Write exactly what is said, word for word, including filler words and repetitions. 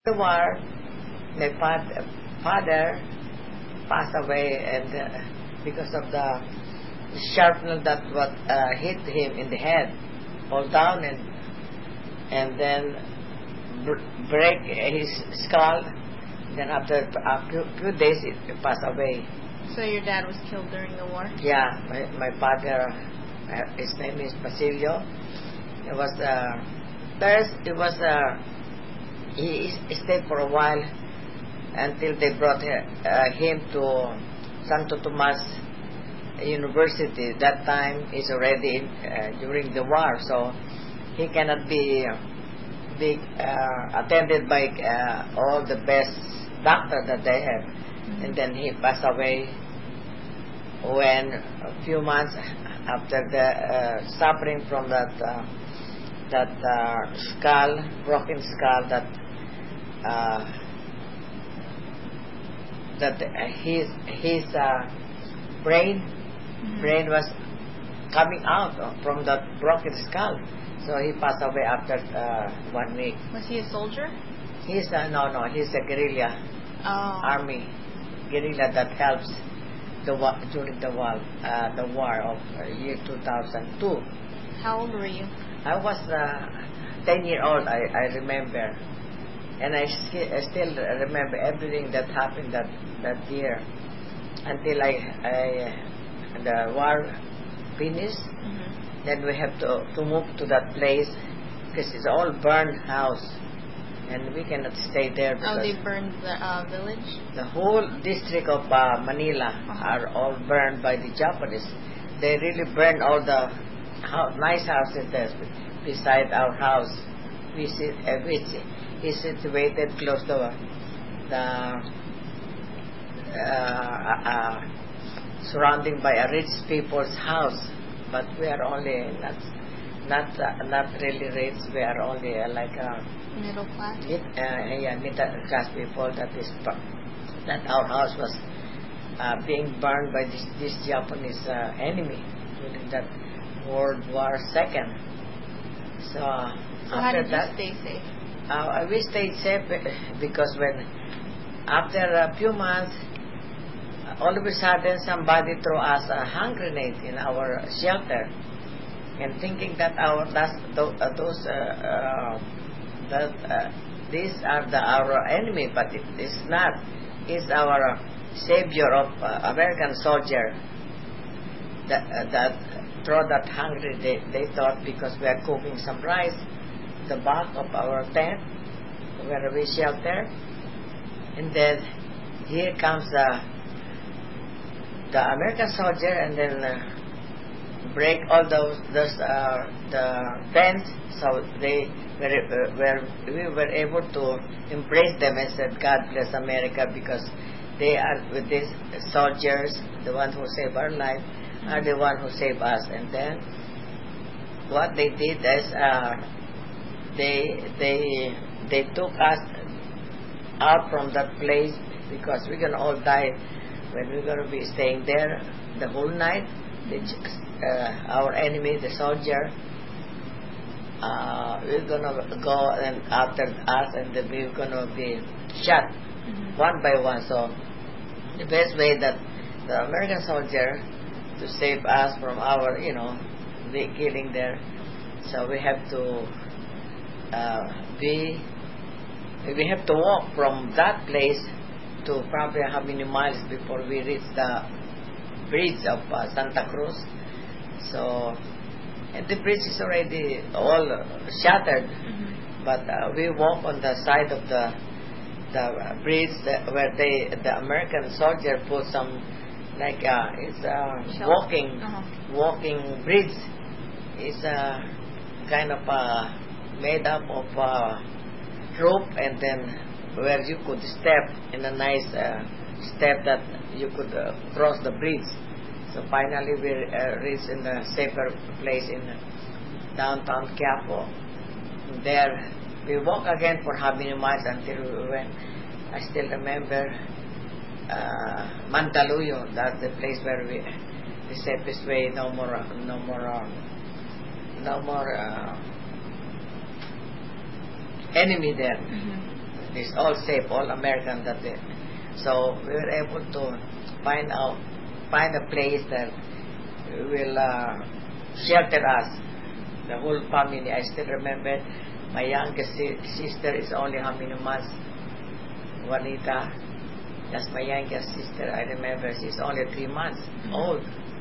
the war, my fa- father passed away, and uh, because of the shrapnel that what uh, hit him in the head, fall down and and then br- break his skull. Then after a few, few days, it passed away. So your dad was killed during the war? Yeah, my, my father, uh, his name is Basilio. It was uh, first. It was uh, he, he stayed for a while until they brought uh, him to Santo Tomas University. That time is already uh, during the war, so he cannot be be uh, attended by uh, all the best doctor that they have. Mm-hmm. And then he passed away when a few months after the uh, suffering from that uh, that uh, skull, broken skull, that uh, that uh, his his uh, brain mm-hmm. brain was coming out from that broken skull. So he passed away after uh, one week. Was he a soldier? He's a, no, no, he's a guerrilla oh. army, guerrilla that helps the war, during the war, uh, the war of uh, year two thousand two. How old were you? I was uh, ten year old, I, I remember. And I, sk- I still remember everything that happened that, that year until I, I the war finished. Mm-hmm. Then we have to, to move to that place because it's all burned house, and we cannot stay there. Oh, they burned the uh, village? The whole district of uh, Manila uh-huh. are all burned by the Japanese. They really burned all the ho- nice houses there beside our house. We sit, uh, which is situated close to the uh, uh, surrounding by a rich people's house. But we are only not not uh, not really rich. We are only uh, like a middle class. Mid, uh, yeah, middle class people. That is that our house was uh, being burned by this, this Japanese uh, enemy during that World War Second. So, uh, so after how did that, you stay safe? Uh, we stayed safe because when after a few months. All of a sudden, somebody threw us a hand grenade in our shelter, and thinking that our that's, those uh, uh, that uh, these are the our enemy, but it is not. It's our savior of uh, American soldier that uh, that throw that hand grenade. They, they thought because we are cooking some rice, the back of our tent where we shelter, and then here comes the. the American soldier, and then uh, break all those those uh, the tents. So they were, uh, were we were able to embrace them and said, "God bless America," because they are with these soldiers, the one who saved our life, are the one who saved us. And then what they did is uh, they they they took us out from that place because we're gonna all die. When we're going to be staying there the whole night, the, uh, our enemy, the soldier, uh, we're going to go and after us, and then we're going to be shot mm-hmm. one by one. So the best way that the American soldier to save us from our, you know, the killing there, so we have to uh, be, we have to walk from that place to probably how many miles before we reach the bridge of uh, Santa Cruz. So, and the bridge is already all shattered, mm-hmm. but uh, we walk on the side of the the bridge that, where they the American soldier put some like uh, it's a walking uh-huh. walking bridge. It's a kind of uh, made up of uh, rope, and then where you could step in a nice uh, step that you could uh, cross the bridge. So finally we uh, reached in a safer place in downtown Quiapo. There we walk again for how many miles until we went. I still remember uh, Mandaluyong. That's the place where we the safest way. No more, no more, uh, no more uh, enemy there. Mm-hmm. It's all safe, all American that they, so we were able to find out, find a place that will uh, shelter us, the whole family. I still remember my youngest si- sister is only how many months? Juanita, that's my youngest sister. I remember she's only three months old.